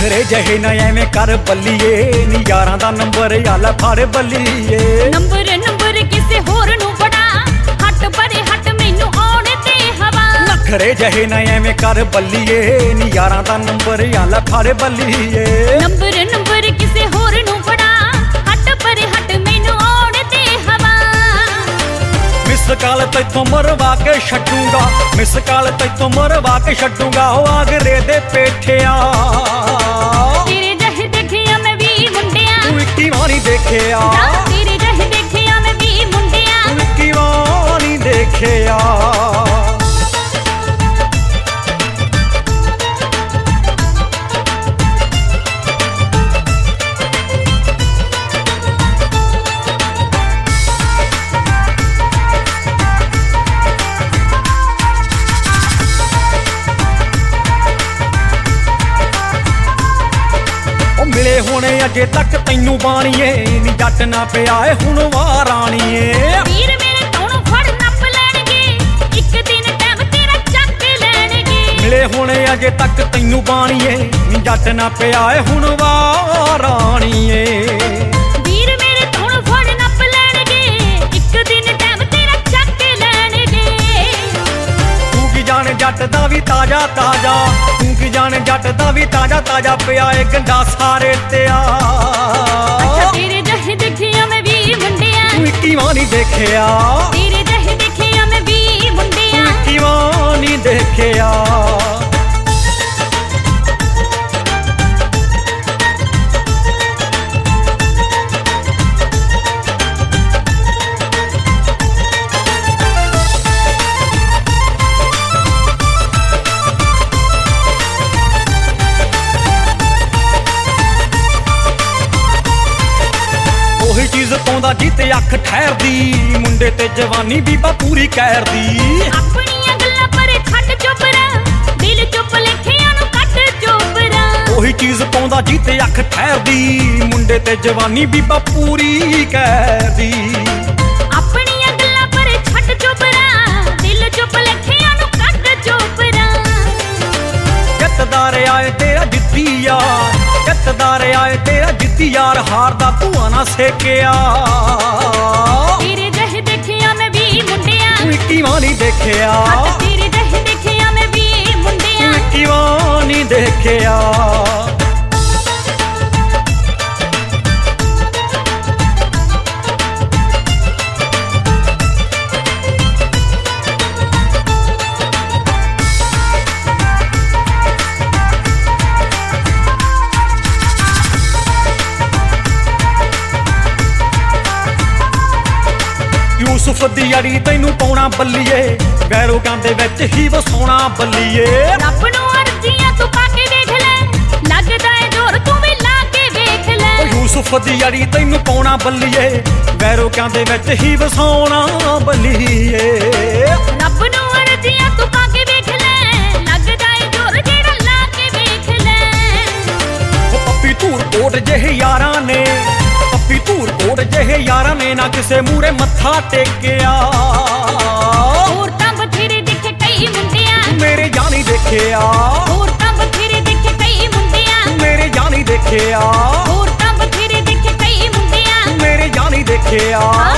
नखरे जहे न एवें कर बल्लीए नी यारां दा नंबर आला फाड़ बल्लीए। नंबर नंबर किसे होर नूं बड़ा हट परे हट मैनू आउण ते हवा। नखरे जहे न एवें कर बल्लीए नी यारां दा नंबर आला फाड़ बल्लीए। नंबर नंबर किसे होर नूं बड़ा हट परे हट मैनू आउण ते हवा। मिस काल तैथों मरवा के छड्डूंगा, मिस काल तैथों मरवा के छड्डूंगा ओ आगरे दे पेठिया। तेरे जहे देखिया मैं भी मुंडिया, तू इक्की वारी देखिया। तेरे जहे देखिया मैं भी मुंडिया, तू इक्की वारी देखिया। मिले होने अजे तक तैनू बाणीए नी जट ना पिया हुण वाराणीए। वीर मेरे तोणों फड़ नप लैणगे, इक दिन टाइम तेरा चक लैणगे। मिले होने अजे तक तैनू बाणीए नी जट ना पिया हुण वाराणीए। वीर मेरे तोणों फड़ नप लैणगे, इक दिन टाइम तेरा चक लैणगे। तू की जाने जट दा भी ताजा ताजा, तू की जाने जट दा भी ताजा ताजा पिया ए गंडा सारे ते आ। अच्छा तेरे जहे देखिया मैं भी मुंडिया, तू इक्की वारी देखिया। तेरे जहे देखिया मैं भी मुंडिया। तू इक्की वारी देखिया। चीज पाउंदा जिते अख ठहरदी, मुंडे ते जवानी बीबा पूरी कहरदी। अपनियां गल्लां पर छੱਡ चुपरा, दिल चुप लिखियां नूं कट चोपरा। ओही चीज पाउंदा जिते अख ठहरदी, मुंडे ते जवानी बीबा पूरी कहरदी। अपनियां गल्लां पर छੱਡ चुपरा, दिल चुप लिखियां नूं कट चोपरा। जत्तदार आए तेरा जिद्दी यार, जत्तदार आए तेरा जिद्दी यार, हारदा धुआं ना सेकिया। तेरे जहे देखिया मैं भी मुंडिया, तू इक्की वारी देखिया। तेरे जहे देखिया मैं भी मुंडिया। तू इक्की वारी देखिया। यूसुफ दी अड़ी तैनू पाउणा बल्लीए, वैरोगां दे विच ही वसाउणा बल्लीए। रब नूं अर्जियां तू पा के देख ले, लगदा है जोर तू भी ला के देख ले। यूसुफ दी अड़ी तैनू पाउणा बल्लीए, वैरोगां दे विच ही वसाउणा बल्लीए। रब नूं अर्जियां तू पा के देख ले, लगदा है जोर जेड़ा ला के देख ले। पप्पी धूर कोट जेहे यारां ने, पप्पी धूर कोट जेहे यारां ने ना किसे मूरे मत्था टेकिया। होर तां बथेरे दिखे कई मुंडिया, मेरे जानी देखिया। होर तां बथेरे दिखे कई मुंडिया, मेरे जानी देखिया। होर तां बथेरे दिखे कई मुंडिया। मेरे जानी देखिया।